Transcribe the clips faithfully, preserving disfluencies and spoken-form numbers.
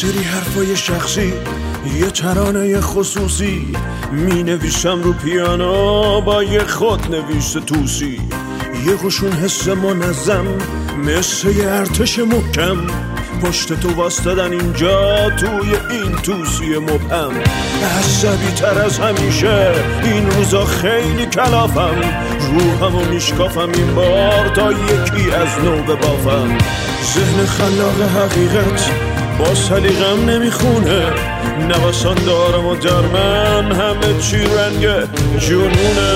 سری حرفای شخصی، یه ترانه خصوصی، می نویسم رو پیانو با یه خود نویس توسی. یه قشون حس منظم مثل یه ارتش محکم، پشت تو واسدادن اینجا توی این توسی مبهم. عصبی تر از همیشه این روزا خیلی کلافم، روحمو میشکافم این بار تا یکی از نو ببافم. ذهن خلاق حقیقت با سلیقم نمیخونه، نوسان دارم و در من همه چی رنگ جنونه.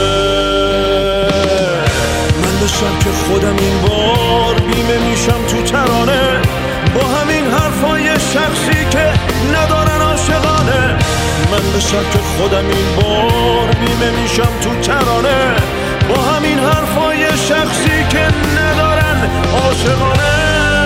من به سبک خودم این بار بیمه میشم تو ترانه، با همین حرفای شخصی که ندارن عاشقانه. من به سبک خودم این بار بیمه میشم تو ترانه، با همین حرفای شخصی که ندارن عاشقانه.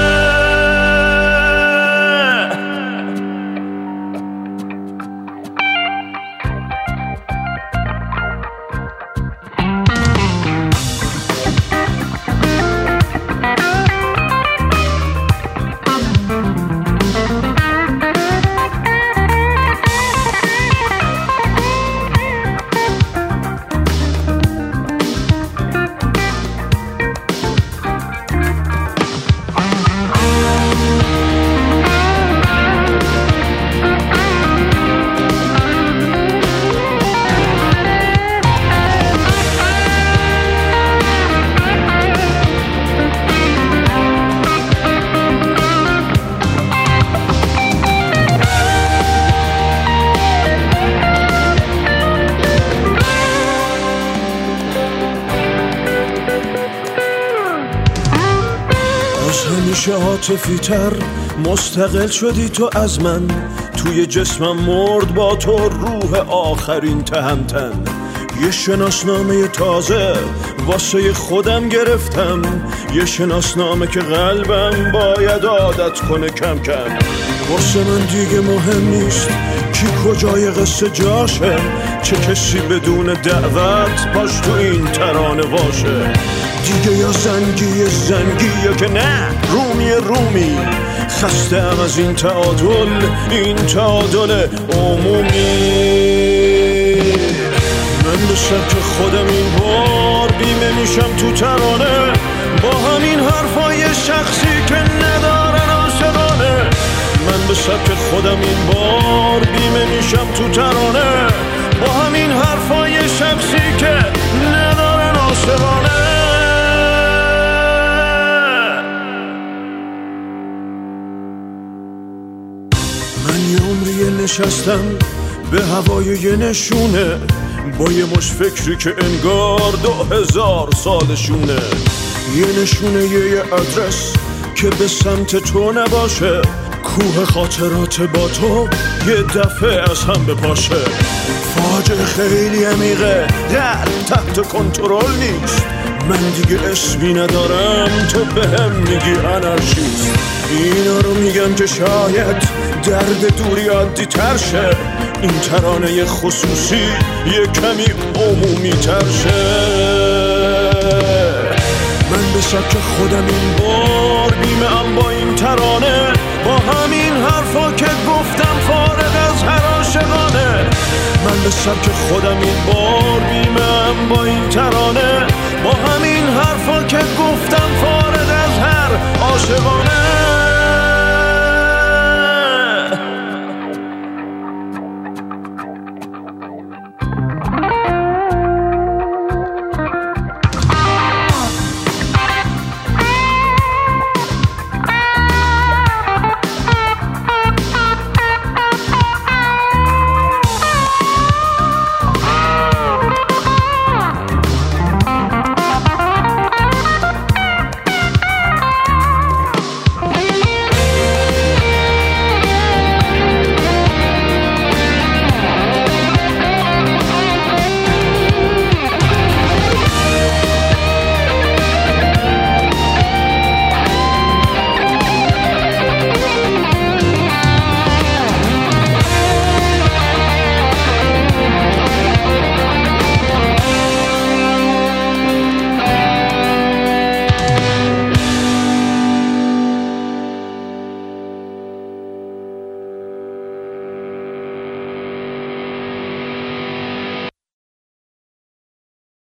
همیشه عاطفی تر مستقل شدی تو از من، توی جسمم مرد با تو روح آخرین تهمتن. یه شناسنامه تازه واسه خودم گرفتم، یه شناسنامه که قلبم باید عادت کنه کم کم. واسه من دیگه مهم نیست کی کجای قصه جاشه، چه کسی بدون دعوت پاش تو این ترانه باشه. دیگه یا زنگی زنگی یا که نه رومی رومی، خستم از این تعادل، این تعادل عمومی. من به سبک خودم این بار بیمه میشم تو ترانه، با همین حرفای شخصی که ندارن عاشقانه. من به سبک خودم این بار بیمه میشم تو ترانه، با همین حرفای شخصی که ندارن عاشقانه. من یه عمری نشستم به هوای یه نشونه، با یه مش فکری که انگار دو هزار سالشونه. یه نشونه یه ادرس که به سمت تو نباشه، کوه خاطرات با تو یه دفعه از هم بپاشه. فاجعه خیلی عمیقه در تحت کنترل نیست، من دیگه اسمی ندارم تو بهم میگی انارشیست. اینا رو میگم که شاید درد دوری عادی تر شه، این ترانه خصوصی یه کمی عمومی تر شه. من به سبک خودم این بار بیمه ام با این ترانه، با همین حرفا که گفتم فارغ از هر عاشقانه. من به سبک خودم این بار بیمه ام با این ترانه، با همین حرفا که گفتم فارغ از هر عاشقانه.